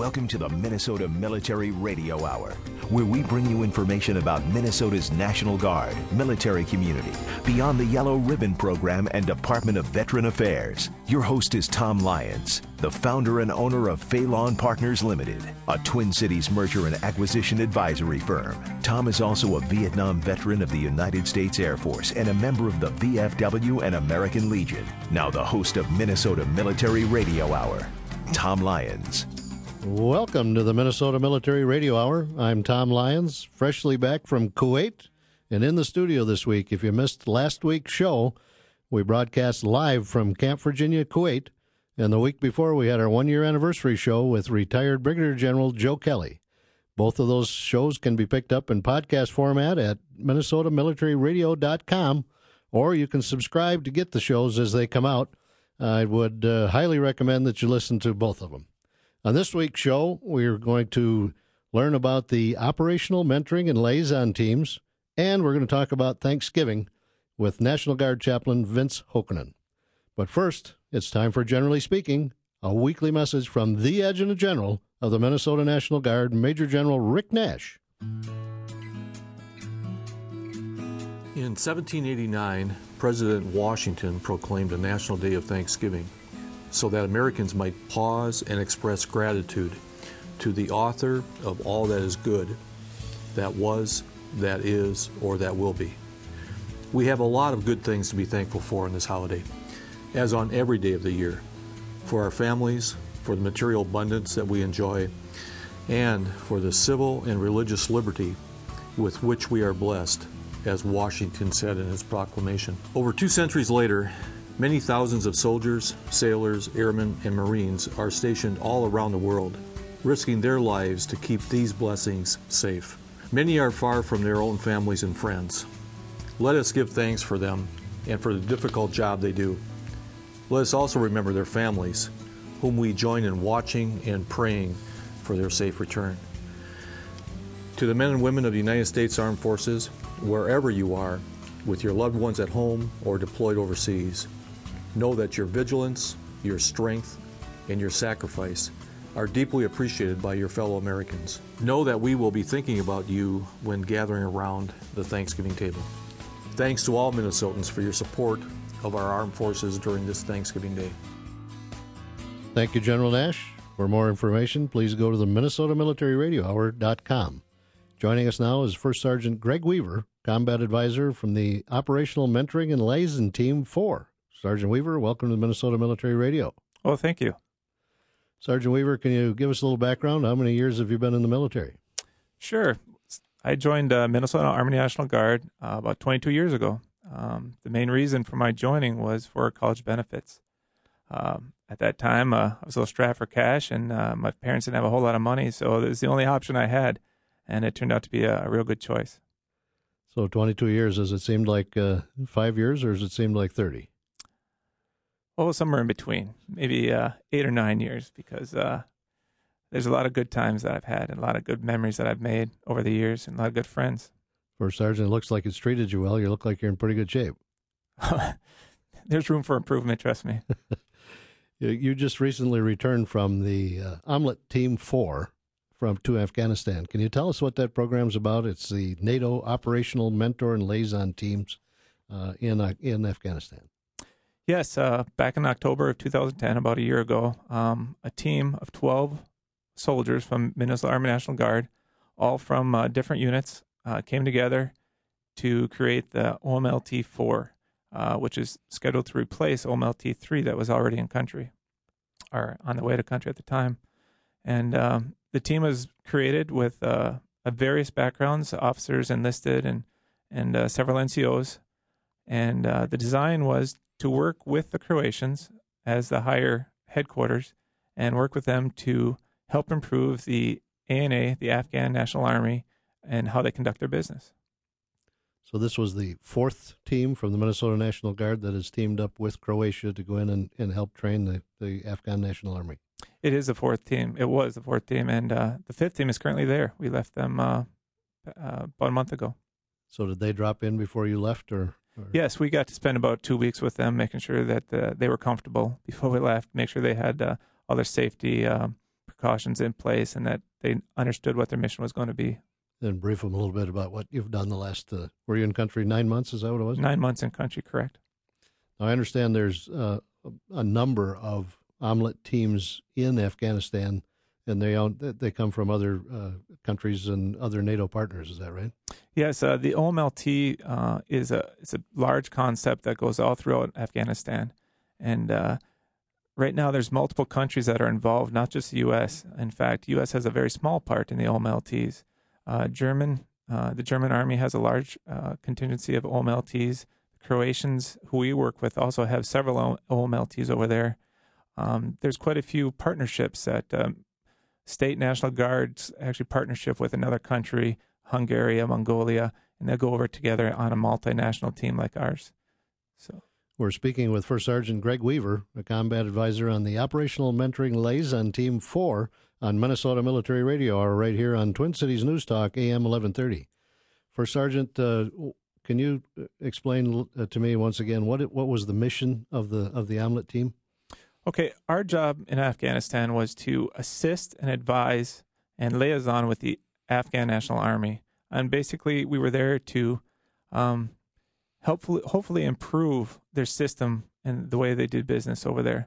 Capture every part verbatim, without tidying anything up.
Welcome to the Minnesota Military Radio Hour, where we bring you information about Minnesota's National Guard, military community, Beyond the Yellow Ribbon Program, and Department of Veteran Affairs. Your host is Tom Lyons, the founder and owner of Phelan Partners Limited, a Twin Cities merger and acquisition advisory firm. Tom is also a Vietnam veteran of the United States Air Force and a member of the V F W and American Legion. Now the host of Minnesota Military Radio Hour, Tom Lyons. Welcome to the Minnesota Military Radio Hour. I'm Tom Lyons, freshly back from Kuwait, and in the studio this week. If you missed last week's show, we broadcast live from Camp Virginia, Kuwait, and the week before we had our one-year anniversary show with retired Brigadier General Joe Kelly. Both of those shows can be picked up in podcast format at minnesota military radio dot com, or you can subscribe to get the shows as they come out. I would uh, highly recommend that you listen to both of them. On this week's show, we're going to learn about the operational mentoring and liaison teams, and we're going to talk about Thanksgiving with National Guard Chaplain Vince Hokanen. But first, it's time for Generally Speaking, a weekly message from the Adjutant General of the Minnesota National Guard, Major General Rick Nash. In seventeen eighty-nine, President Washington proclaimed a National Day of Thanksgiving so that Americans might pause and express gratitude to the author of all that is good, that was, that is, or that will be. We have a lot of good things to be thankful for in this holiday, as on every day of the year, for our families, for the material abundance that we enjoy, and for the civil and religious liberty with which we are blessed, as Washington said in his proclamation. Over two centuries later, many thousands of soldiers, sailors, airmen, and Marines are stationed all around the world, risking their lives to keep these blessings safe. Many are far from their own families and friends. Let us give thanks for them and for the difficult job they do. Let us also remember their families, whom we join in watching and praying for their safe return. To the men and women of the United States Armed Forces, wherever you are, with your loved ones at home or deployed overseas, know that your vigilance, your strength, and your sacrifice are deeply appreciated by your fellow Americans. Know that we will be thinking about you when gathering around the Thanksgiving table. Thanks to all Minnesotans for your support of our armed forces during this Thanksgiving Day. Thank you, General Nash. For more information, please go to the minnesota military radio hour dot com. Joining us now is First Sergeant Greg Weaver, Combat Advisor from the Operational Mentoring and Liaison Team four. Sergeant Weaver, welcome to the Minnesota Military Radio. Oh, thank you. Sergeant Weaver, can you give us a little background? How many years have you been in the military? Sure. I joined uh, Minnesota Army National Guard uh, about twenty-two years ago. Um, the main reason for my joining was for college benefits. Um, at that time, uh, I was a little strapped for cash, and uh, my parents didn't have a whole lot of money, so it was the only option I had, and it turned out to be a, a real good choice. So twenty-two years, has it seemed like uh, five years, or has it seemed like thirty? Oh, somewhere in between, maybe uh, eight or nine years, because uh, there's a lot of good times that I've had and a lot of good memories that I've made over the years and a lot of good friends. First Sergeant, it looks like it's treated you well. You look like you're in pretty good shape. There's room for improvement, trust me. You just recently returned from the uh, Omelette Team four from to Afghanistan. Can you tell us what that program's about? It's the NATO Operational Mentor and Liaison Teams uh, in uh, in Afghanistan. Yes, uh, back in October of two thousand ten, about a year ago, um, a team of twelve soldiers from Minnesota Army National Guard, all from uh, different units, uh, came together to create the O M L T four, uh, which is scheduled to replace O M L T three that was already in country, or on the way to country at the time. And um, the team was created with uh, various backgrounds, officers enlisted, and, and uh, several N C Os. And uh, the design was to work with the Croatians as the higher headquarters and work with them to help improve the A N A, the Afghan National Army, and how they conduct their business. So this was the fourth team from the Minnesota National Guard that has teamed up with Croatia to go in and, and help train the, the Afghan National Army. It is the fourth team. It was the fourth team, and uh, the fifth team is currently there. We left them uh, uh, about a month ago. So did they drop in before you left, or? or... Yes, we got to spend about two weeks with them, making sure that uh, they were comfortable before we left, make sure they had uh, all their safety uh, precautions in place and that they understood what their mission was going to be. And brief them a little bit about what you've done the last, uh, were you in country nine months? Is that what it was? Nine months in country, correct. Now, I understand there's uh, a number of omelet teams in Afghanistan, and they own, they come from other uh, countries and other NATO partners. Is that right? Yes, uh, the O M L T uh, is a it's a large concept that goes all throughout Afghanistan, and uh, right now there's multiple countries that are involved, not just the U S. In fact, the U S has a very small part in the O M L Ts. Uh, German, uh, the German Army has a large uh, contingency of O M L Ts. The Croatians, who we work with, also have several O M L Ts over there. Um, there's quite a few partnerships that um, state National Guards actually partnership with another country, Hungary, Mongolia, and they'll go over together on a multinational team like ours. So we're speaking with First Sergeant Greg Weaver, a combat advisor on the Operational Mentoring Liaison Team four on Minnesota Military Radio Hour right here on Twin Cities News Talk, A M eleven thirty. First Sergeant, uh, can you explain uh, to me once again what it, what was the mission of the of the omelet team? Okay, our job in Afghanistan was to assist and advise and liaison with the Afghan National Army, and basically we were there to um, hopefully hopefully improve their system and the way they did business over there.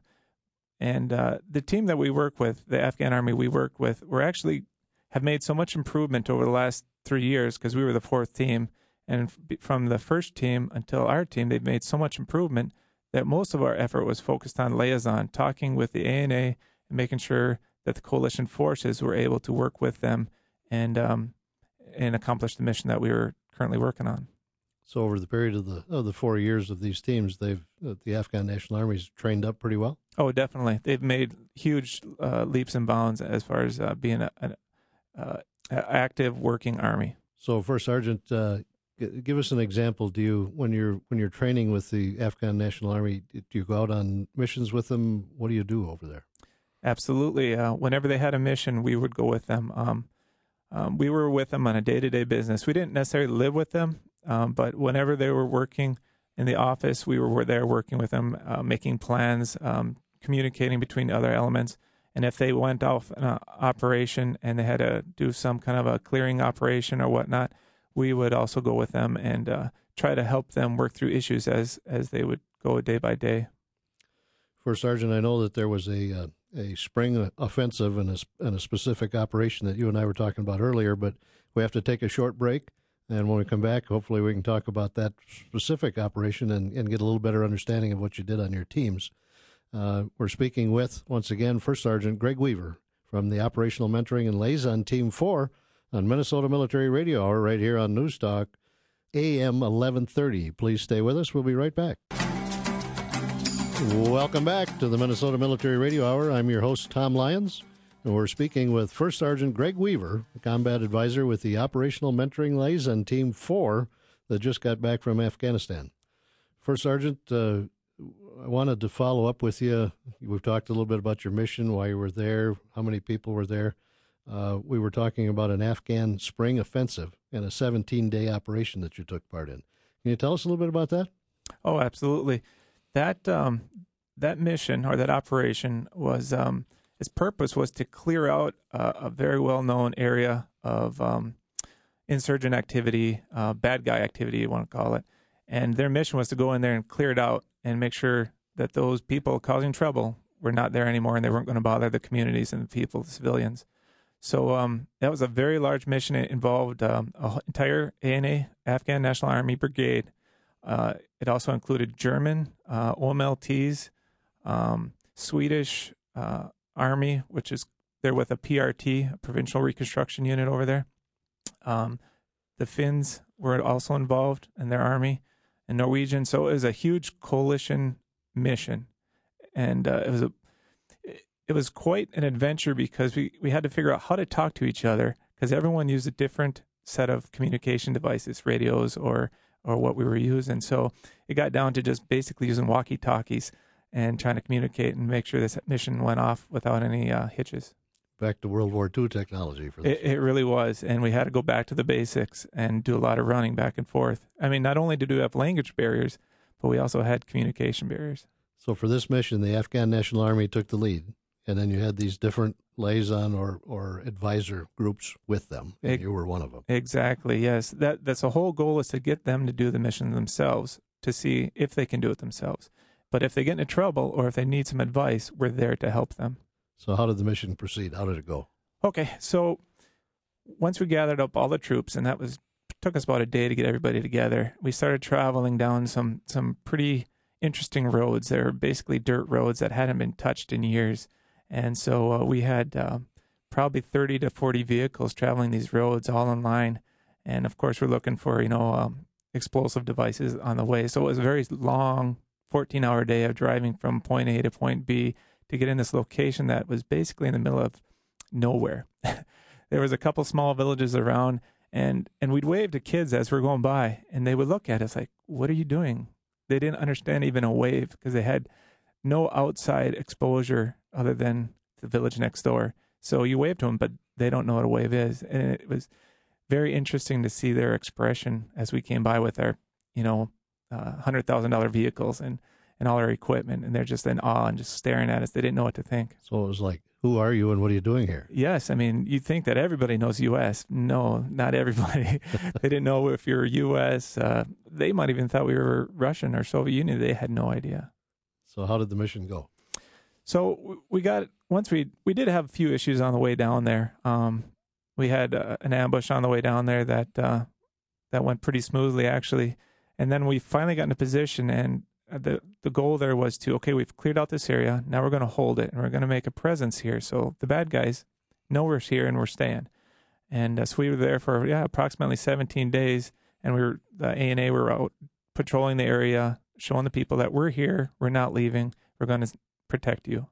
And uh, the team that we work with, the Afghan Army we work with, we're actually have made so much improvement over the last three years because we were the fourth team. And f- from the first team until our team, they've made so much improvement that most of our effort was focused on liaison, talking with the A N A and making sure that the coalition forces were able to work with them and um, and accomplish the mission that we were currently working on. So over the period of the of the four years of these teams, they've uh, the Afghan National Army's trained up pretty well. Oh, definitely. They've made huge uh, leaps and bounds as far as uh, being an uh, active working army. So, First Sergeant, uh, g- give us an example. Do you when you're when you're training with the Afghan National Army, do you go out on missions with them? What do you do over there? Absolutely. Uh, whenever they had a mission, we would go with them. Um, um, we were with them on a day-to-day business. We didn't necessarily live with them, um, but whenever they were working in the office, we were there working with them, uh, making plans, um, communicating between other elements. And if they went off an operation and they had to do some kind of a clearing operation or whatnot, we would also go with them and uh, try to help them work through issues as as they would go day by day. First Sergeant, I know that there was a uh, a spring offensive and a, and a specific operation that you and I were talking about earlier, but we have to take a short break. And when we come back, hopefully we can talk about that specific operation and, and get a little better understanding of what you did on your teams. Uh, we're speaking with, once again, First Sergeant Greg Weaver from the Operational Mentoring and Liaison Team four on Minnesota Military Radio Hour right here on News Talk, A M eleven thirty. Please stay with us. We'll be right back. Welcome back to the Minnesota Military Radio Hour. I'm your host, Tom Lyons, and we're speaking with First Sergeant Greg Weaver, a combat advisor with the Operational Mentoring Liaison Team four that just got back from Afghanistan. First Sergeant, uh, I wanted to follow up with you. We've talked a little bit about your mission, why you were there, how many people were there. Uh, we were talking about an Afghan spring offensive and a seventeen-day operation that you took part in. Can you tell us a little bit about that? Oh, absolutely. That um, that mission or that operation was um, its purpose was to clear out uh, a very well-known area of um, insurgent activity, uh, bad guy activity, you want to call it. And their mission was to go in there and clear it out and make sure that those people causing trouble were not there anymore and they weren't going to bother the communities and the people, the civilians. So um, that was a very large mission. It involved um, an entire A N A, Afghan National Army Brigade. Uh, it also included German uh, O M L Ts, um, Swedish uh, Army, which is there with a P R T, a Provincial Reconstruction Unit over there. Um, the Finns were also involved in their army, and Norwegian. So it was a huge coalition mission, and uh, it was a it was quite an adventure because we, we had to figure out how to talk to each other because everyone used a different set of communication devices, radios or or what we were using. So it got down to just basically using walkie-talkies and trying to communicate and make sure this mission went off without any uh, hitches. Back to World War Two technology for this. It, it really was, and we had to go back to the basics and do a lot of running back and forth. I mean, not only did we have language barriers, but we also had communication barriers. So for this mission, the Afghan National Army took the lead, and then you had these different liaison or, or advisor groups with them. And you were one of them. Exactly, yes. That That's the whole goal, is to get them to do the mission themselves, to see if they can do it themselves. But if they get into trouble or if they need some advice, we're there to help them. So how did the mission proceed? How did it go? Okay, so once we gathered up all the troops, and that was took us about a day to get everybody together, we started traveling down some some pretty interesting roads. They were basically dirt roads that hadn't been touched in years. And so uh, we had uh, probably thirty to forty vehicles traveling these roads all in line. And of course, we're looking for, you know, um, explosive devices on the way. So it was a very long fourteen hour day of driving from point A to point B to get in this location that was basically in the middle of nowhere. There was a couple small villages around, and, and we'd wave to kids as we're going by, and they would look at us like, what are you doing? They didn't understand even a wave because they had no outside exposure other than the village next door. So you wave to them, but they don't know what a wave is. And it was very interesting to see their expression as we came by with our, you know, uh, one hundred thousand dollars vehicles and, and all our equipment. And they're just in awe and just staring at us. They didn't know what to think. So it was like, who are you and what are you doing here? Yes. I mean, you'd think that everybody knows U S. No, not everybody. They didn't know if you're U S. Uh, they might even thought we were Russian or Soviet Union. They had no idea. So how did the mission go? So we got, once we, we did have a few issues on the way down there. Um, we had uh, an ambush on the way down there that, uh, that went pretty smoothly actually. And then we finally got in a position, and the, the goal there was to, okay, we've cleared out this area. Now we're going to hold it, and we're going to make a presence here. So the bad guys know we're here and we're staying. And uh, so we were there for, yeah, approximately seventeen days. And we were, the A N A were out patrolling the area, showing the people that we're here, we're not leaving, we're going to protect you.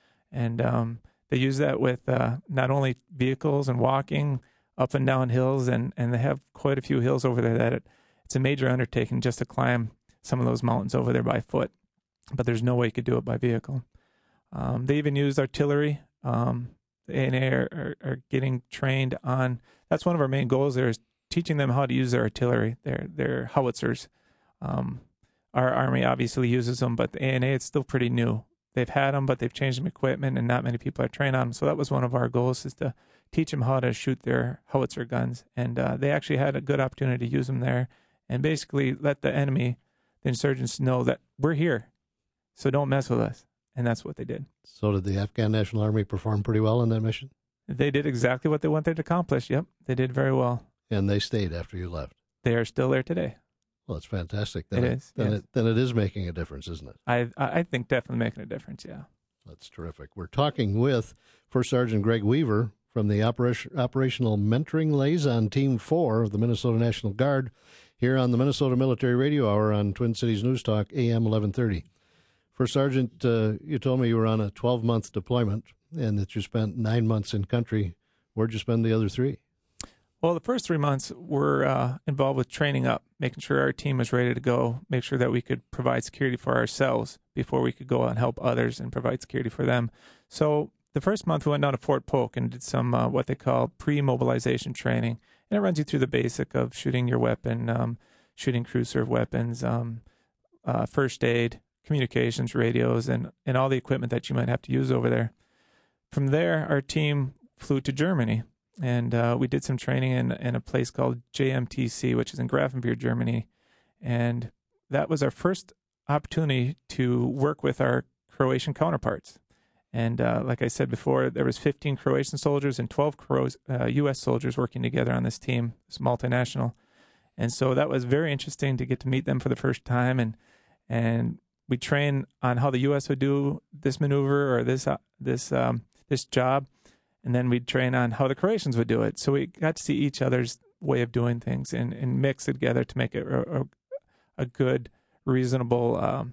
And um, they use that with uh, not only vehicles and walking up and down hills, and, and they have quite a few hills over there that it, it's a major undertaking just to climb some of those mountains over there by foot, but there's no way you could do it by vehicle. Um, they even used artillery. Um, the A N A are, are, are getting trained on, that's one of our main goals there, is teaching them how to use their artillery, their, their howitzers. Um, our Army obviously uses them, but the A N A, it's still pretty new. They've had them, but they've changed them equipment, and not many people are trained on them. So that was one of our goals, is to teach them how to shoot their howitzer guns. And uh, they actually had a good opportunity to use them there and basically let the enemy, the insurgents, know that we're here, so don't mess with us. And that's what they did. So did the Afghan National Army perform pretty well in that mission? They did exactly what they wanted to accomplish. Yep, they did very well. And they stayed after you left? They are still there today. Well, it's fantastic. Then it, it is. Then, yes. it, then it is making a difference, isn't it? I I think definitely making a difference, yeah. That's terrific. We're talking with First Sergeant Greg Weaver from the Operation, Operational Mentoring Liaison Team four of the Minnesota National Guard here on the Minnesota Military Radio Hour on Twin Cities News Talk, A M eleven thirty. First Sergeant, uh, you told me you were on a twelve-month deployment and that you spent nine months in country. Where'd you spend the other three? Well, the first three months were uh, involved with training up, making sure our team was ready to go, make sure that we could provide security for ourselves before we could go out and help others and provide security for them. So the first month we went down to Fort Polk and did some uh, what they call pre-mobilization training. And it runs you through the basic of shooting your weapon, um, shooting crew-served weapons, um, uh, first aid, communications, radios, and, and all the equipment that you might have to use over there. From there, our team flew to Germany. And uh, we did some training in, in a place called J M T C, which is in Grafenwehr, Germany. And that was our first opportunity to work with our Croatian counterparts. And uh, like I said before, there was fifteen Croatian soldiers and twelve Cro- uh, U S soldiers working together on this team. It's multinational. And so that was very interesting to get to meet them for the first time. And and we trained on how the U S would do this maneuver or this uh, this um, this job. And then we'd train on how the Croatians would do it. So we got to see each other's way of doing things and, and mix it together to make it a, a, a good, reasonable um,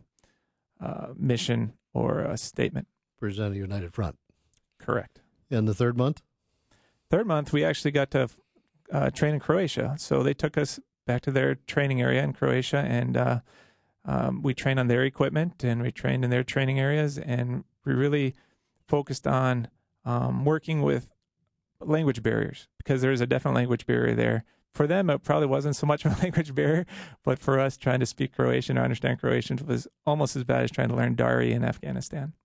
uh, mission or a statement. Present a united front. Correct. And the third month? Third month, we actually got to uh, train in Croatia. So they took us back to their training area in Croatia, and uh, um, we trained on their equipment, and we trained in their training areas, and we really focused on Um, working with language barriers, because there is a definite language barrier there. For them, it probably wasn't so much of a language barrier, but for us, trying to speak Croatian or understand Croatian was almost as bad as trying to learn Dari in Afghanistan.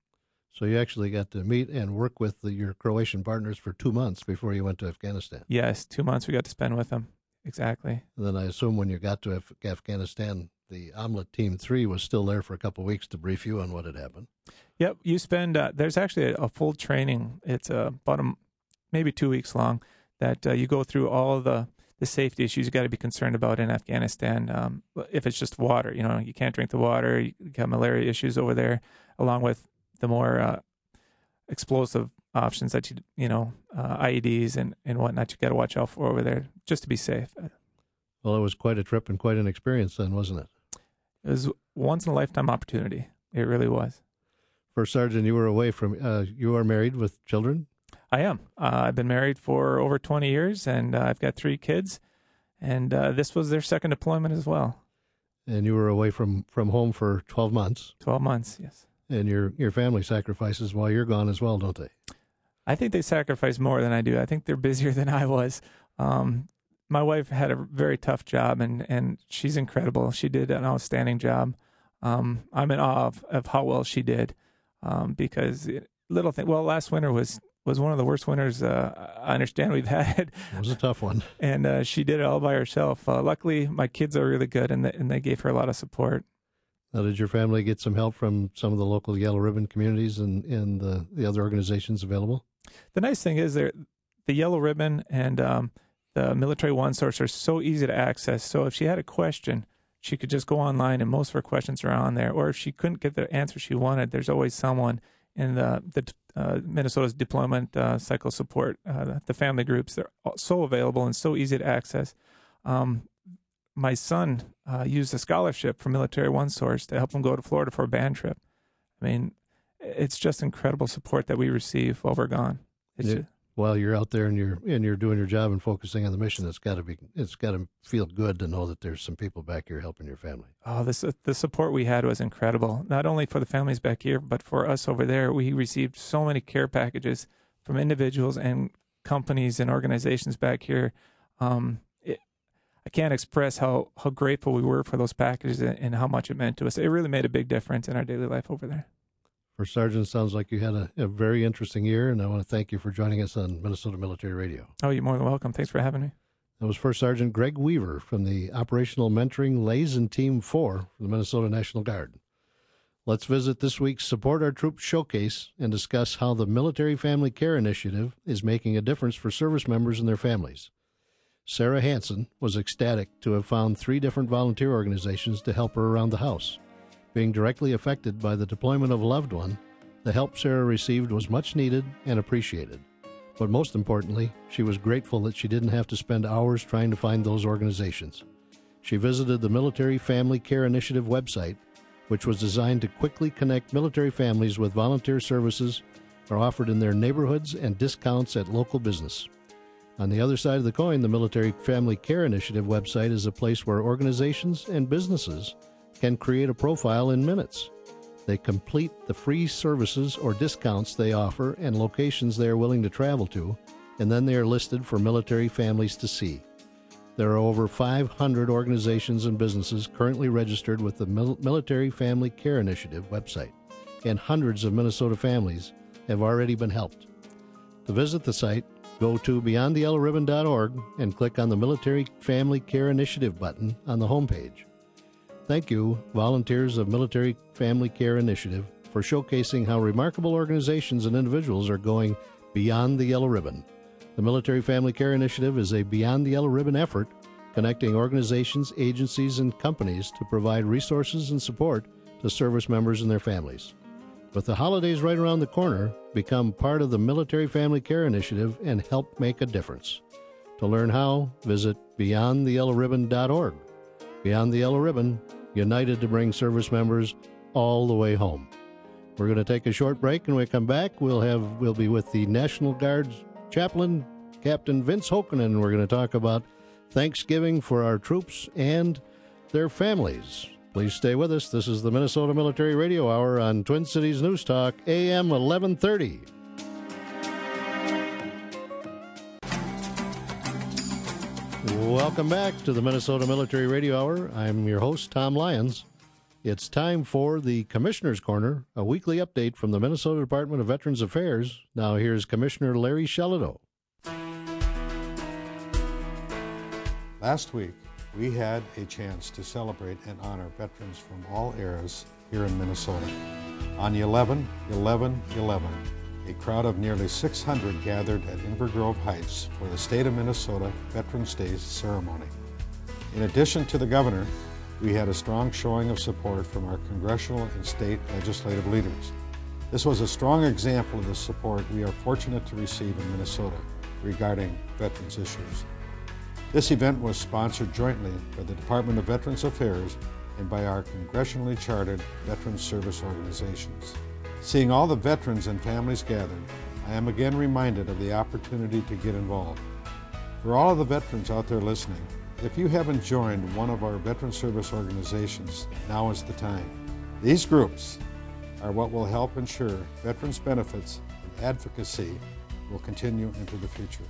So you actually got to meet and work with the, your Croatian partners for two months before you went to Afghanistan. Yes, two months we got to spend with them. Exactly. And then I assume when you got to Af- Afghanistan, the Omelette Team three was still there for a couple of weeks to brief you on what had happened. Yep, you spend, uh, there's actually a, a full training. It's uh, about a, maybe two weeks long that uh, you go through all the, the safety issues you got to be concerned about in Afghanistan. Um, if it's just water, you know, you can't drink the water, you got malaria issues over there, along with the more uh, explosive options that you, you know, uh, I E Ds and, and whatnot you got to watch out for over there just to be safe. Well, it was quite a trip and quite an experience then, wasn't it? It was once in a lifetime opportunity. It really was. First Sergeant, you were away from, uh, you are married with children? I am. Uh, I've been married for over twenty years, and uh, I've got three kids, and uh, this was their second deployment as well. And you were away from, from home for twelve months? twelve months, yes. And your, your family sacrifices while you're gone as well, don't they? I think they sacrifice more than I do. I think they're busier than I was. Um, my wife had a very tough job, and, and she's incredible. She did an outstanding job. Um, I'm in awe of, of how well she did, um, because it, little thing. Well, last winter was, was one of the worst winters uh, I understand we've had. It was a tough one. And uh, she did it all by herself. Uh, luckily, my kids are really good, and, the, and they gave her a lot of support. Now, did your family get some help from some of the local Yellow Ribbon communities and, and the, the other organizations available? The nice thing is there, the Yellow Ribbon and um, the Military One Source are so easy to access. So if she had a question, she could just go online, and most of her questions are on there. Or if she couldn't get the answer she wanted, there's always someone in the, the uh, Minnesota's deployment uh, cycle support, uh, the family groups. They're so available and so easy to access. Um, my son uh, used a scholarship from Military One Source to help him go to Florida for a band trip. I mean, it's just incredible support that we receive while we're gone. It's yeah. just, While you're out there and you're and you're doing your job and focusing on the mission, it's got to be it's got to feel good to know that there's some people back here helping your family. Oh, this the support we had was incredible. Not only for the families back here, but for us over there. We received so many care packages from individuals and companies and organizations back here. Um, it, I can't express how, how grateful we were for those packages and, and how much it meant to us. It really made a big difference in our daily life over there. First Sergeant, sounds like you had a, a very interesting year, and I want to thank you for joining us on Minnesota Military Radio. Oh, you're more than welcome. Thanks for having me. That was First Sergeant Greg Weaver from the Operational Mentoring Liaison Team four for the Minnesota National Guard. Let's visit this week's Support Our Troops Showcase and discuss how the Military Family Care Initiative is making a difference for service members and their families. Sarah Hansen was ecstatic to have found three different volunteer organizations to help her around the house. Being directly affected by the deployment of a loved one, the help Sarah received was much needed and appreciated. But most importantly, she was grateful that she didn't have to spend hours trying to find those organizations. She visited the Military Family Care Initiative website, which was designed to quickly connect military families with volunteer services are offered in their neighborhoods and discounts at local business. On the other side of the coin, the Military Family Care Initiative website is a place where organizations and businesses can create a profile in minutes. They complete the free services or discounts they offer and locations they are willing to travel to, and then they are listed for military families to see. There are over five hundred organizations and businesses currently registered with the Mil- Military Family Care Initiative website, and hundreds of Minnesota families have already been helped. To visit the site, go to beyond the yellow ribbon dot org and click on the Military Family Care Initiative button on the homepage. Thank you, volunteers of Military Family Care Initiative, for showcasing how remarkable organizations and individuals are going beyond the yellow ribbon. The Military Family Care Initiative is a Beyond the Yellow Ribbon effort connecting organizations, agencies, and companies to provide resources and support to service members and their families. With the holidays right around the corner, become part of the Military Family Care Initiative and help make a difference. To learn how, visit beyond the yellow ribbon dot org. Beyond the Yellow Ribbon, united to bring service members all the way home. We're going to take a short break, and when we come back, we'll have we'll be with the National Guard's chaplain, Captain Vince Hokanen. We're going to talk about Thanksgiving for our troops and their families. Please stay with us. This is the Minnesota Military Radio Hour on Twin Cities News Talk, A M eleven thirty. Welcome back to the Minnesota Military Radio Hour. I'm your host, Tom Lyons. It's time for the Commissioner's Corner, a weekly update from the Minnesota Department of Veterans Affairs. Now here's Commissioner Larry Shelito. Last week, we had a chance to celebrate and honor veterans from all eras here in Minnesota. On eleven eleven eleven, a crowd of nearly six hundred gathered at Inver Grove Heights for the State of Minnesota Veterans Day ceremony. In addition to the governor, we had a strong showing of support from our congressional and state legislative leaders. This was a strong example of the support we are fortunate to receive in Minnesota regarding veterans issues. This event was sponsored jointly by the Department of Veterans Affairs and by our congressionally chartered veterans service organizations. Seeing all the veterans and families gathered, I am again reminded of the opportunity to get involved. For all of the veterans out there listening, if you haven't joined one of our veteran service organizations, now is the time. These groups are what will help ensure veterans' benefits and advocacy will continue into the future.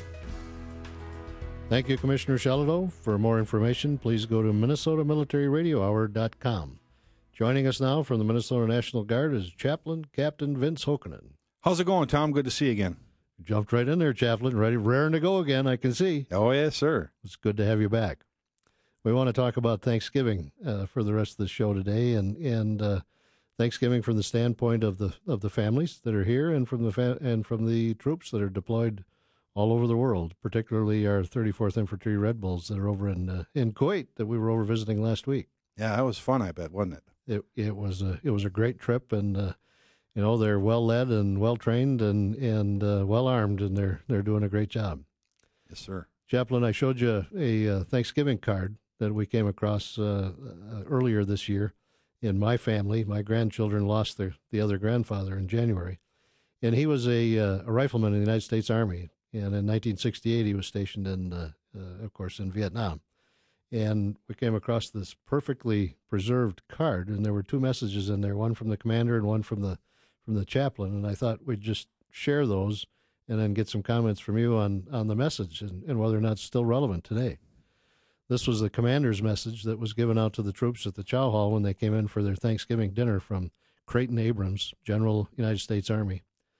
Thank you, Commissioner Shelito. For more information, please go to Minnesota Military Radio Hour dot com. Joining us now from the Minnesota National Guard is Chaplain Captain Vince Hokanen. How's it going, Tom? Good to see you again. Jumped right in there, Chaplain. Ready, raring to go again, I can see. Oh, yes, sir. It's good to have you back. We want to talk about Thanksgiving uh, for the rest of the show today, and and uh, Thanksgiving from the standpoint of the of the families that are here, and from the fa- and from the troops that are deployed all over the world, particularly our thirty-fourth Infantry Red Bulls that are over in uh, in Kuwait that we were over visiting last week. Yeah, that was fun, I bet, wasn't it? It it was a it was a great trip, and uh, you know they're well led and well trained and and uh, well armed, and they're they're doing a great job. Yes, sir. Chaplain, I showed you a, a Thanksgiving card that we came across uh, uh, earlier this year. In my family, my grandchildren lost their the other grandfather in January, and he was a uh, a rifleman in the United States Army. And in nineteen sixty-eight, he was stationed in, uh, uh, of course, in Vietnam. And we came across this perfectly preserved card, and there were two messages in there, one from the commander and one from the from the chaplain. And I thought we'd just share those and then get some comments from you on, on the message and, and whether or not it's still relevant today. This was the commander's message that was given out to the troops at the Chow Hall when they came in for their Thanksgiving dinner from Creighton Abrams, General United States Army.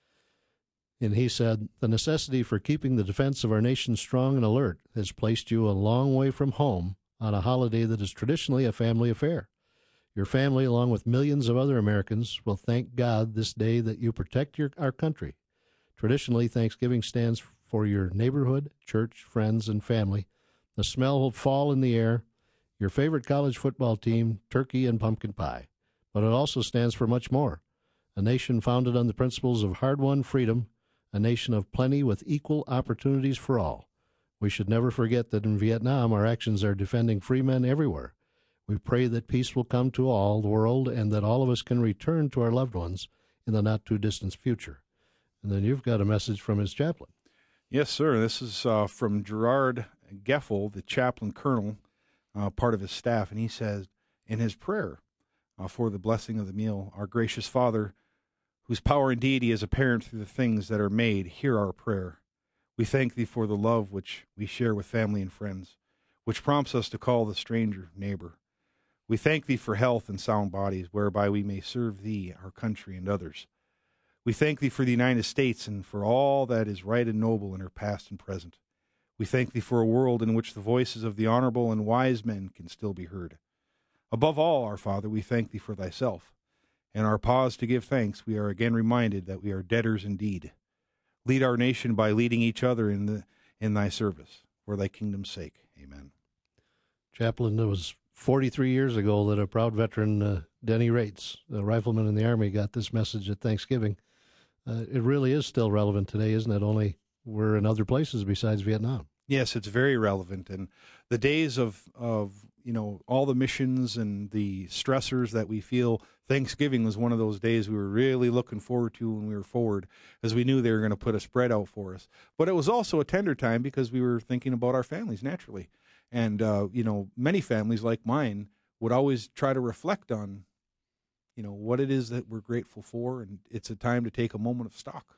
And he said, "The necessity for keeping the defense of our nation strong and alert has placed you a long way from home on a holiday that is traditionally a family affair. Your family, along with millions of other Americans, will thank God this day that you protect your, our country. Traditionally, Thanksgiving stands for your neighborhood, church, friends, and family. The smell will fall in the air, your favorite college football team, turkey, and pumpkin pie. But it also stands for much more. A nation founded on the principles of hard-won freedom, a nation of plenty with equal opportunities for all. We should never forget that in Vietnam, our actions are defending free men everywhere. We pray that peace will come to all the world and that all of us can return to our loved ones in the not-too-distant future." And then you've got a message from his chaplain. Yes, sir. This is uh, from Gerard Geffel, the chaplain colonel, uh, part of his staff, and he says in his prayer uh, for the blessing of the meal, "Our gracious Father, whose power and deity is apparent through the things that are made, hear our prayer. We thank thee for the love which we share with family and friends, which prompts us to call the stranger neighbor. We thank thee for health and sound bodies, whereby we may serve thee, our country, and others. We thank thee for the United States and for all that is right and noble in her past and present. We thank thee for a world in which the voices of the honorable and wise men can still be heard. Above all, our Father, we thank thee for thyself. In our pause to give thanks, we are again reminded that we are debtors indeed. Lead our nation by leading each other in the in thy service, for thy kingdom's sake. Amen." Chaplain, it was forty-three years ago that a proud veteran, uh, Denny Rates, a rifleman in the Army, got this message at Thanksgiving. Uh, it really is still relevant today, isn't it? Only we're in other places besides Vietnam. Yes, it's very relevant. And the days of, of you know, all the missions and the stressors that we feel, Thanksgiving was one of those days we were really looking forward to when we were forward, as we knew they were going to put a spread out for us. But it was also a tender time because we were thinking about our families naturally. And, uh, you know, many families like mine would always try to reflect on, you know, what it is that we're grateful for. And it's a time to take a moment of stock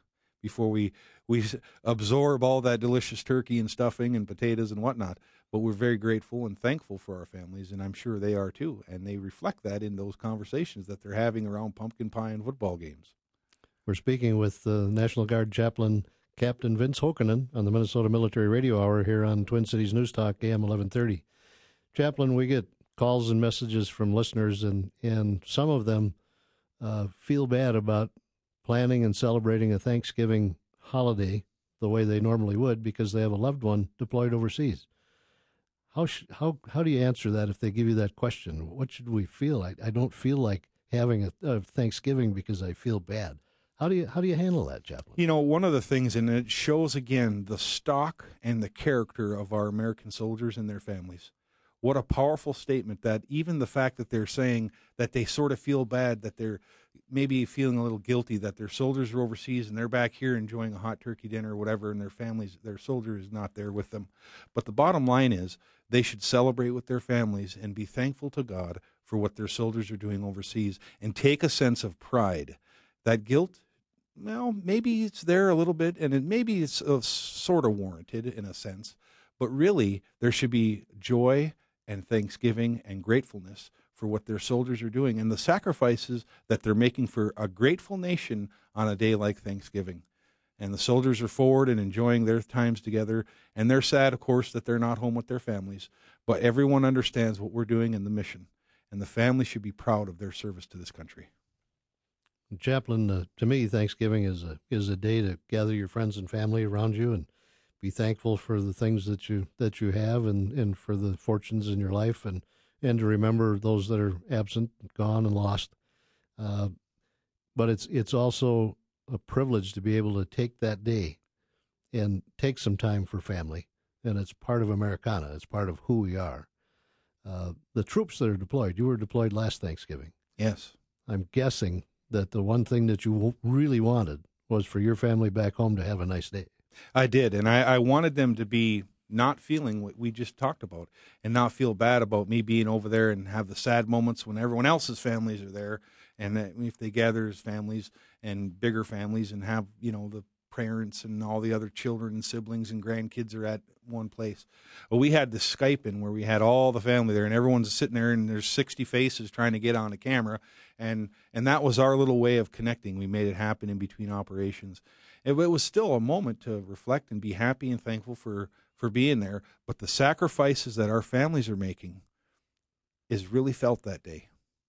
before we, we absorb all that delicious turkey and stuffing and potatoes and whatnot. But we're very grateful and thankful for our families, and I'm sure they are too. And they reflect that in those conversations that they're having around pumpkin pie and football games. We're speaking with the National Guard Chaplain Captain Vince Houkkonen on the Minnesota Military Radio Hour here on Twin Cities News Talk, A M eleven thirty. Chaplain, we get calls and messages from listeners, and, and some of them uh, feel bad about planning and celebrating a Thanksgiving holiday the way they normally would because they have a loved one deployed overseas. How sh- how how do you answer that if they give you that question? What should we feel? I, I don't feel like having a, a Thanksgiving because I feel bad. How do you how do you handle that, Chaplain? You know, one of the things, and it shows again the stock and the character of our American soldiers and their families. What a powerful statement that even the fact that they're saying that they sort of feel bad, that they're maybe feeling a little guilty that their soldiers are overseas and they're back here enjoying a hot turkey dinner or whatever, and their families, their soldier is not there with them. But the bottom line is they should celebrate with their families and be thankful to God for what their soldiers are doing overseas and take a sense of pride. That guilt, well, maybe it's there a little bit, and it, maybe it's uh, sort of warranted in a sense, but really there should be joy and thanksgiving and gratefulness for what their soldiers are doing and the sacrifices that they're making for a grateful nation on a day like Thanksgiving. And the soldiers are forward and enjoying their times together, and they're sad, of course, that they're not home with their families, but everyone understands what we're doing in the mission, and the family should be proud of their service to this country. Chaplain, uh, to me, Thanksgiving is a is a day to gather your friends and family around you and be thankful for the things that you that you have and, and for the fortunes in your life, and, and to remember those that are absent, gone, and lost. Uh, but it's it's also a privilege to be able to take that day and take some time for family, and it's part of Americana. It's part of who we are. Uh, the troops that are deployed, you were deployed last Thanksgiving. Yes. I'm guessing that the one thing that you really wanted was for your family back home to have a nice day. I did, and I, I wanted them to be not feeling what we just talked about and not feel bad about me being over there and have the sad moments when everyone else's families are there, and that if they gather as families and bigger families and have, you know, the parents and all the other children and siblings and grandkids are at one place. Well, we had this Skype in where we had all the family there, and everyone's sitting there, and there's sixty faces trying to get on the camera, and and that was our little way of connecting. We made it happen in between operations. It, it was still a moment to reflect and be happy and thankful for, for being there, but the sacrifices that our families are making is really felt that day.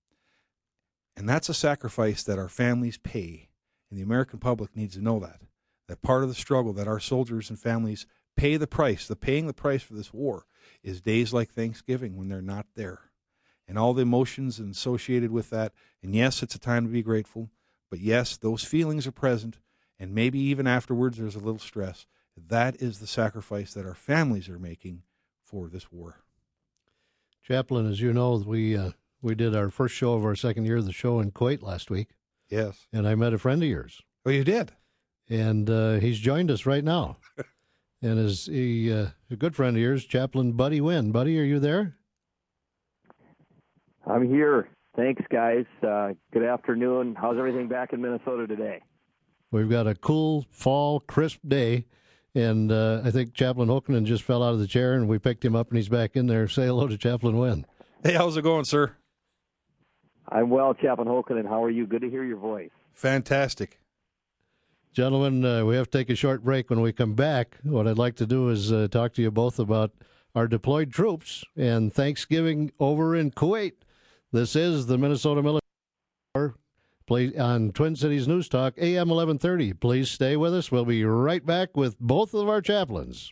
And that's a sacrifice that our families pay, and the American public needs to know that. That part of the struggle that our soldiers and families pay the price, the paying the price for this war, is days like Thanksgiving when they're not there. And all the emotions associated with that. And yes, it's a time to be grateful. But yes, those feelings are present. And maybe even afterwards there's a little stress. That is the sacrifice that our families are making for this war. Chaplain, as you know, we uh, we did our first show of our second year of the show in Kuwait last week. Yes. And I met a friend of yours. Oh, you did? And uh, he's joined us right now. And is he uh, a good friend of yours, Chaplain Buddy Wynn. Buddy, are you there? I'm here. Thanks, guys. Uh, good afternoon. How's everything back in Minnesota today? We've got a cool, fall, crisp day. And uh, I think Chaplain Houkkonen just fell out of the chair, and we picked him up, and he's back in there. Say hello to Chaplain Wynn. Hey, how's it going, sir? I'm well, Chaplain Houkkonen. How are you? Good to hear your voice. Fantastic. Gentlemen, uh, we have to take a short break. When we come back, what I'd like to do is uh, talk to you both about our deployed troops and Thanksgiving over in Kuwait. This is the Minnesota Military Hour play on Twin Cities News Talk, A M eleven thirty. Please stay with us. We'll be right back with both of our chaplains.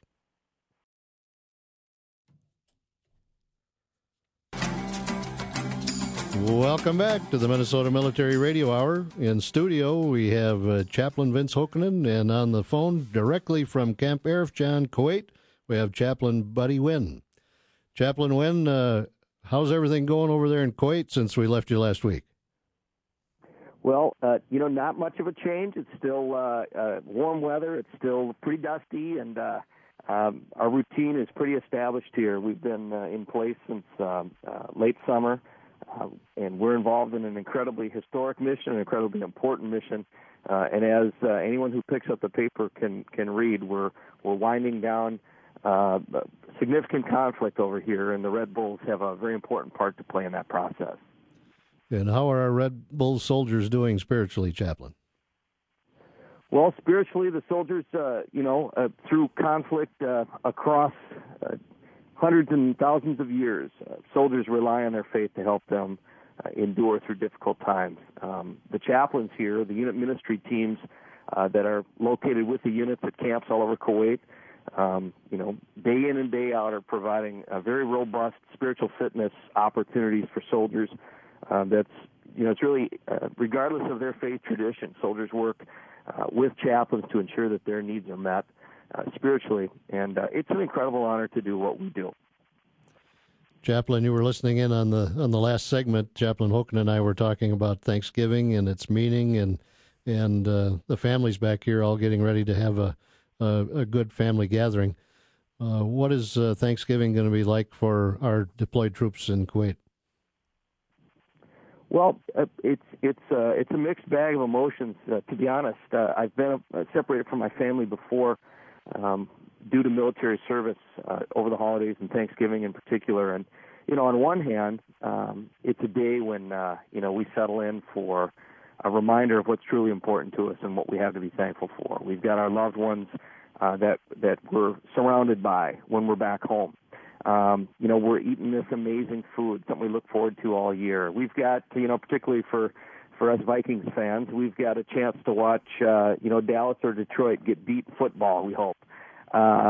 Welcome back to the Minnesota Military Radio Hour. In studio, we have uh, Chaplain Vince Houkkonen, and on the phone directly from Camp Arifjan, Kuwait, we have Chaplain Buddy Wynn. Chaplain Wynn, uh, how's everything going over there in Kuwait since we left you last week? Well, uh, you know, not much of a change. It's still uh, uh, warm weather. It's still pretty dusty, and uh, um, our routine is pretty established here. We've been uh, in place since um, uh, late summer. Uh, and we're involved in an incredibly historic mission, an incredibly important mission Uh, and as uh, anyone who picks up the paper can can read, we're we're winding down uh, significant conflict over here, and the Red Bulls have a very important part to play in that process. And how are our Red Bull soldiers doing spiritually, Chaplain? Well, spiritually, the soldiers, uh, you know, uh, through conflict uh, across uh, hundreds and thousands of years, uh, soldiers rely on their faith to help them uh, endure through difficult times. Um, the chaplains here, the unit ministry teams uh, that are located with the units at camps all over Kuwait, um, you know, day in and day out are providing a very robust spiritual fitness opportunities for soldiers. Uh, that's, you know, it's really, uh, regardless of their faith tradition, soldiers work uh, with chaplains to ensure that their needs are met uh, spiritually. And uh, it's an incredible honor to do what we do. Chaplain, you were listening in on the on the last segment. Chaplain Hoken and I were talking about Thanksgiving and its meaning, and and uh, the families back here all getting ready to have a a, a good family gathering. Uh, what is uh, Thanksgiving going to be like for our deployed troops in Kuwait? Well, uh, it's it's uh, it's a mixed bag of emotions. Uh, to be honest, uh, I've been uh, separated from my family before um, due to military service uh, over the holidays and Thanksgiving in particular. And you know, on one hand, um, it's a day when uh, you know we settle in for a reminder of what's truly important to us and what we have to be thankful for. We've got our loved ones uh, that that we're surrounded by when we're back home. Um, you know, we're eating this amazing food, something we look forward to all year. We've got, you know, particularly for, for us Vikings fans, we've got a chance to watch, uh, you know, Dallas or Detroit get beat football, we hope. Uh,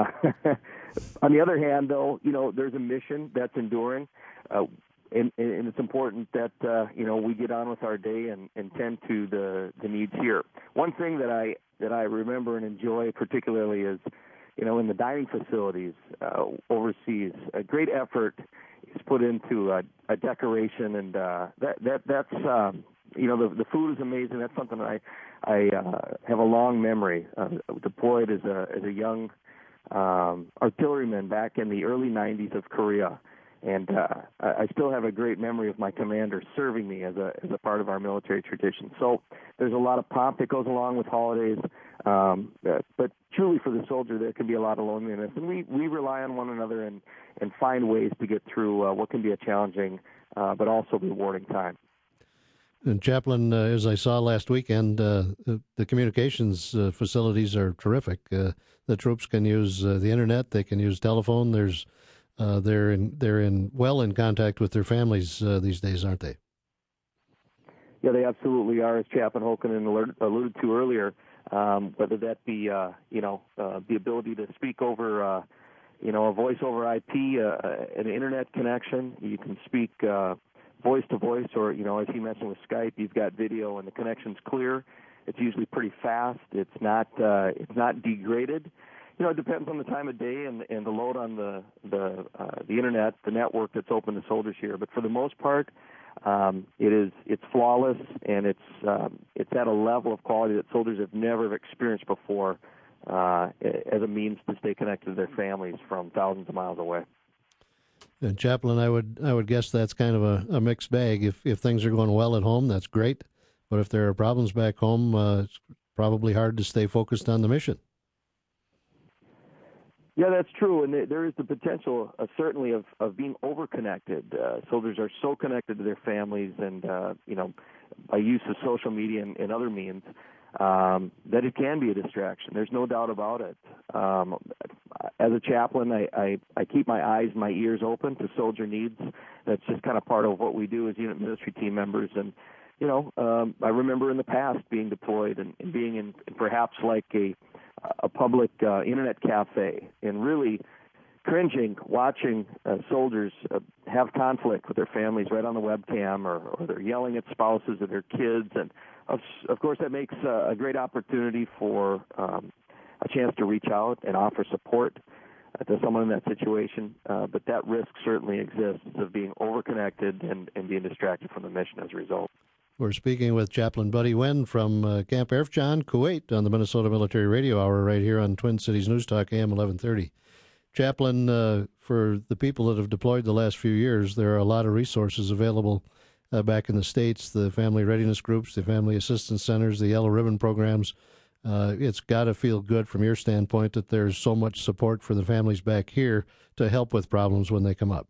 on the other hand, though, you know, there's a mission that's enduring, uh, and, and it's important that, uh, you know, we get on with our day and, and tend to the, the needs here. One thing that I that I remember and enjoy particularly is, you know, in the dining facilities uh, overseas, a great effort is put into a, a decoration, and uh, that that that's um, you know the the food is amazing. That's something I I uh, have a long memory. Uh, deployed as a as a young um, artilleryman back in the early nineties of Korea, and uh, I still have a great memory of my commander serving me as a as a part of our military tradition. So there's a lot of pomp that goes along with holidays. Um, uh, but truly for the soldier, there can be a lot of loneliness, and we, we rely on one another and, and find ways to get through uh, what can be a challenging uh, but also rewarding time. And Chaplain, uh, as I saw last weekend, uh, the, the communications uh, facilities are terrific. Uh, the troops can use uh, the internet, they can use telephone. There's uh, they're in they're in well in contact with their families uh, these days, aren't they? Yeah, they absolutely are, as Chaplain Hoken alluded to earlier. Um, whether that be, uh, you know, uh, the ability to speak over, uh, you know, a voice over I P, uh, an internet connection. You can speak uh, voice to voice, or, you know, as he mentioned with Skype, you've got video and the connection's clear. It's usually pretty fast. It's not uh, it's not degraded. You know, it depends on the time of day and, and the load on the the uh, the internet, the network that's open to soldiers here. But for the most part, Um, it is it's flawless, and it's um, it's at a level of quality that soldiers have never experienced before, uh, as a means to stay connected to their families from thousands of miles away. And Chaplain, I would I would guess that's kind of a, a mixed bag. If if things are going well at home, that's great, but if there are problems back home, uh, it's probably hard to stay focused on the mission. Yeah, that's true, and there is the potential, uh, certainly, of, of being over-connected. Uh, soldiers are so connected to their families and, uh, you know, by use of social media and, and other means, um, that it can be a distraction. There's no doubt about it. Um, as a chaplain, I, I, I keep my eyes, my ears open to soldier needs. That's just kind of part of what we do as unit ministry team members. And, you know, um, I remember in the past being deployed and, and being in perhaps like a a public uh, internet cafe and really cringing watching uh, soldiers uh, have conflict with their families right on the webcam, or, or they're yelling at spouses of their kids. And, of, of course, that makes uh, a great opportunity for um, a chance to reach out and offer support uh, to someone in that situation. Uh, but that risk certainly exists of being overconnected and, and being distracted from the mission as a result. We're speaking with Chaplain Buddy Wen from uh, Camp Arifjan, Kuwait, on the Minnesota Military Radio Hour right here on Twin Cities News Talk, A M eleven thirty. Chaplain, uh, for the people that have deployed the last few years, there are a lot of resources available uh, back in the States, the family readiness groups, the family assistance centers, the Yellow Ribbon programs. Uh, it's got to feel good from your standpoint that there's so much support for the families back here to help with problems when they come up.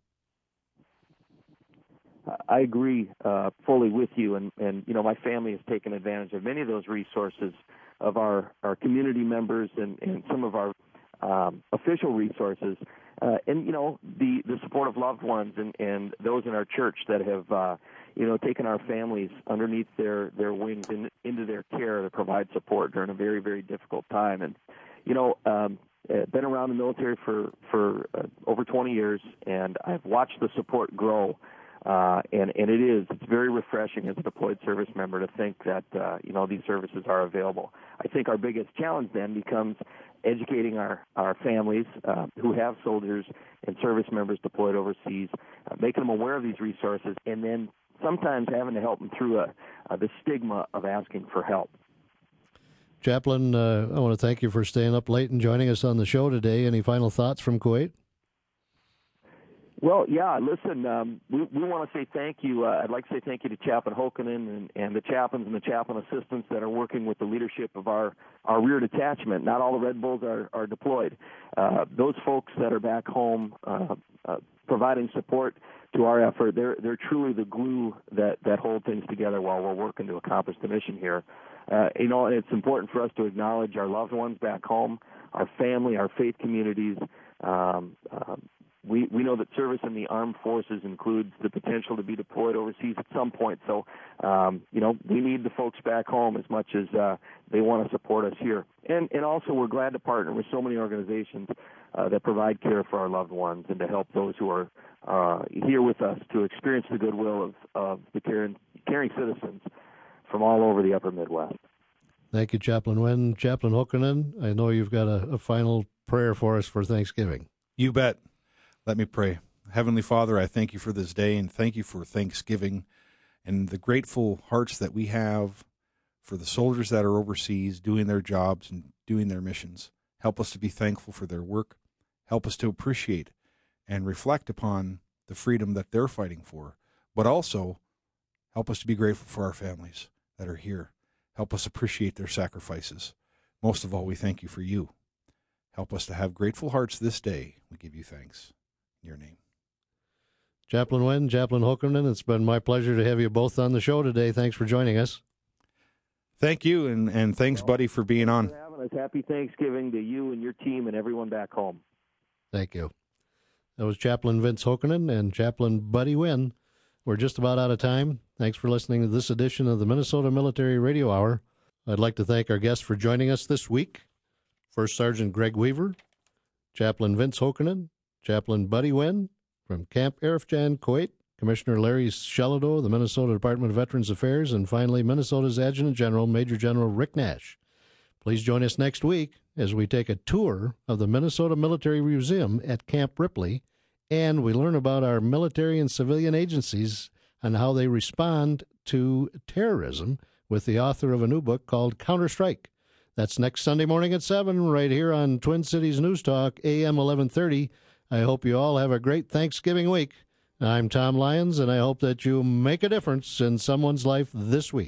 I agree uh, fully with you, and, and you know my family has taken advantage of many of those resources of our, our community members and, and some of our um, official resources, uh, and you know the, the support of loved ones and, and those in our church that have uh, you know taken our families underneath their, their wings and into their care to provide support during a very very difficult time. And you know um, been around the military for for uh, over twenty years, and I've watched the support grow. Uh, and, and it is, it's very refreshing as a deployed service member to think that, uh, you know, these services are available. I think our biggest challenge then becomes educating our, our families uh, who have soldiers and service members deployed overseas, uh, making them aware of these resources, and then sometimes having to help them through a, uh, the stigma of asking for help. Chaplain, uh, I want to thank you for staying up late and joining us on the show today. Any final thoughts from Kuwait? Well, yeah, listen, um, we, we want to say thank you. Uh, I'd like to say thank you to Chaplain Hokanen and, and the chaplains and the chaplain assistants that are working with the leadership of our, our rear detachment. Not all the Red Bulls are, are deployed. Uh, those folks that are back home uh, uh, providing support to our effort, they're, they're truly the glue that, that hold things together while we're working to accomplish the mission here. Uh, you know, it's important for us to acknowledge our loved ones back home, our family, our faith communities. Um, um, We we know that service in the armed forces includes the potential to be deployed overseas at some point. So, um, you know, we need the folks back home as much as uh, they want to support us here. And and also we're glad to partner with so many organizations uh, that provide care for our loved ones and to help those who are uh, here with us to experience the goodwill of, of the caring, caring citizens from all over the upper Midwest. Thank you, Chaplain Wen. Chaplain Hokanen, I know you've got a, a final prayer for us for Thanksgiving. You bet. Let me pray. Heavenly Father, I thank you for this day and thank you for Thanksgiving and the grateful hearts that we have for the soldiers that are overseas doing their jobs and doing their missions. Help us to be thankful for their work. Help us to appreciate and reflect upon the freedom that they're fighting for, but also help us to be grateful for our families that are here. Help us appreciate their sacrifices. Most of all, we thank you for you. Help us to have grateful hearts this day. We give you thanks. Your name. Chaplain Wen, Chaplain Hokanen, it's been my pleasure to have you both on the show today. Thanks for joining us. Thank you, and, and thanks, well, buddy, for being on. For having us. Happy Thanksgiving to you and your team and everyone back home. Thank you. That was Chaplain Vince Hokanen and Chaplain Buddy Wen. We're just about out of time. Thanks for listening to this edition of the Minnesota Military Radio Hour. I'd like to thank our guests for joining us this week. First Sergeant Greg Weaver, Chaplain Vince Hokanen, Chaplain Buddy Wen from Camp Arifjan, Kuwait, Commissioner Larry Shelado, the Minnesota Department of Veterans Affairs, and finally Minnesota's Adjutant General, Major General Rick Nash. Please join us next week as we take a tour of the Minnesota Military Museum at Camp Ripley, and we learn about our military and civilian agencies and how they respond to terrorism with the author of a new book called Counter-Strike. That's next Sunday morning at seven right here on Twin Cities News Talk, A M eleven thirty. I hope you all have a great Thanksgiving week. I'm Tom Lyons, and I hope that you make a difference in someone's life this week.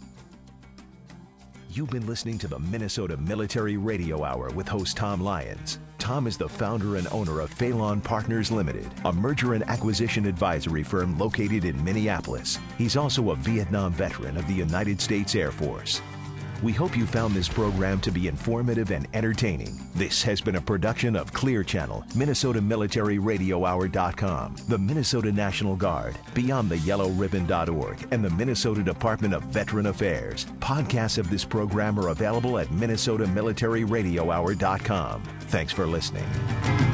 You've been listening to the Minnesota Military Radio Hour with host Tom Lyons. Tom is the founder and owner of Phelan Partners Limited, a merger and acquisition advisory firm located in Minneapolis. He's also a Vietnam veteran of the United States Air Force. We hope you found this program to be informative and entertaining. This has been a production of Clear Channel, Minnesota Military Radio Hour dot com, the Minnesota National Guard, Beyond the Yellow Ribbon dot org, and the Minnesota Department of Veteran Affairs. Podcasts of this program are available at Minnesota Military Radio Hour dot com. Thanks for listening.